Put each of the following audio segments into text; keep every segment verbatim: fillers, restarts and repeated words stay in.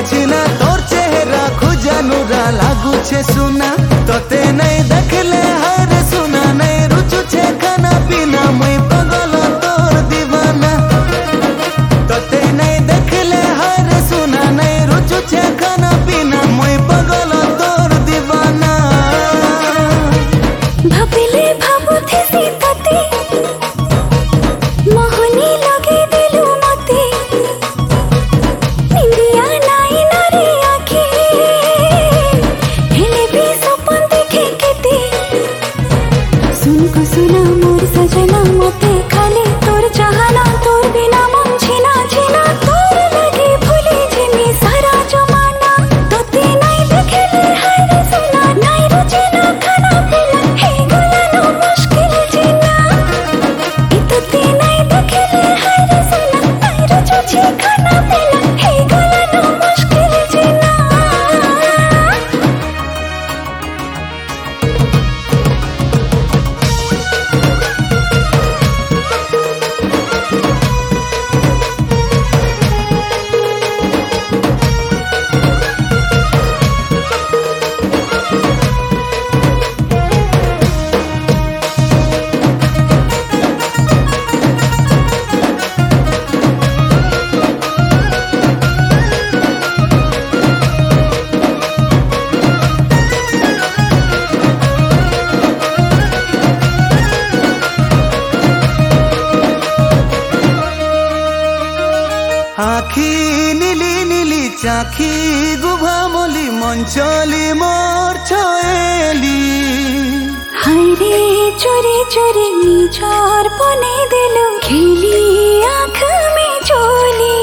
छिना तोर चेहरा खुजानुरा लागू छे सुना तोते नहीं देखले हर सुना नहीं रुचु छे खाना पीना मैं पगल तोर दीवाना तोते नहीं देखले हर सुना नहीं रुचु छे खाना पीना मैं पगल तोर दीवाना भाबिले भाबुथे सी तते मोहनी लगे दिलु मते निंदिया नाई नारी आँखे हेले भी सपन देखे केते सुन को सुना मोर सजना मते खाली तोर चाहना तोर बिना मन छिना छिना तोर लगे भूले जिमी सारा जमाना तोते नहीं देखले हाय सुना नहीं रुचे ना खाना पीना हे गुलानो मुश्किल जीना तोते नहीं देखले हाय सुना नहीं रुचे छे खाना पीना हे गुलानो मुश्किल जीना आखी नीली नीली चाखी गुभामली मंचली मोर छयली हाय रे चोरी चोरी निजर बने दिलु खेली आँख में चोली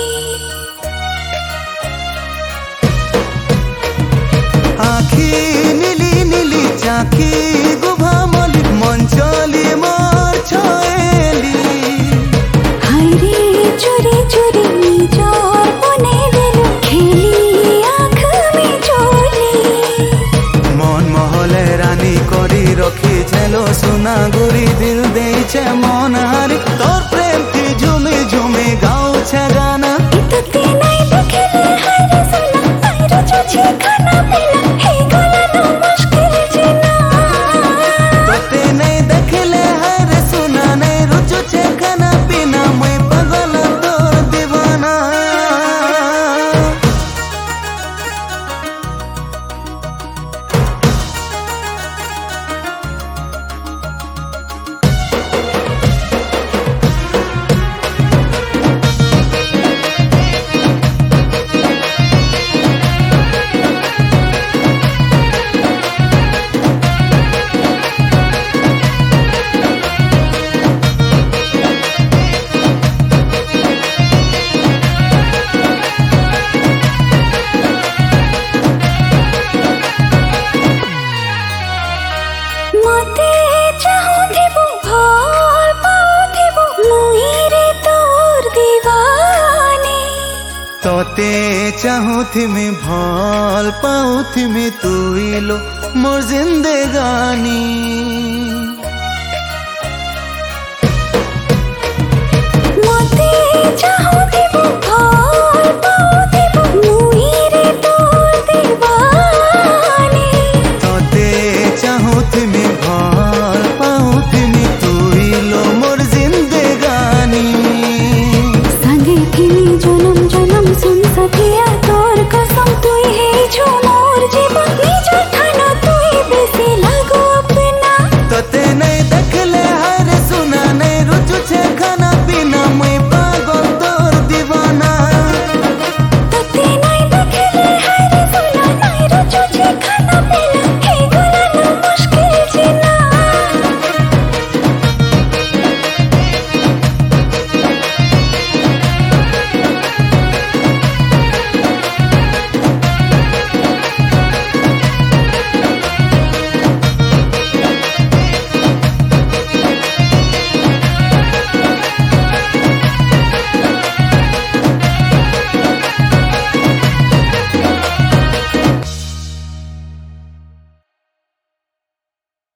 आखी नीली नीली चाखी गुभामली मंचली मोर छयली हाय रे चोरी चोरी निजर बने दिलु खेली आँख में चोली मन महले रानी करी रखी छेलो सुना गुरी दिल दे छे मन हारी तोर प्रेम की झूमी झूमी गाओ छे गाना तोते नहीं देखले हाय सुना नहीं रुचे छे खाना पीना हे गुलानो मुश्किल जीना तोते नहीं देखले हर सुना नहीं रुचु छे खाना पीना मैं पगल तोर दीवाना मते चाहुथिबु भल पाउथिबु मुई रे तोर दीवानी तोते चाहूथिमी भल पाउथिमी तुई लो मोर जिंदगानी मते चाहु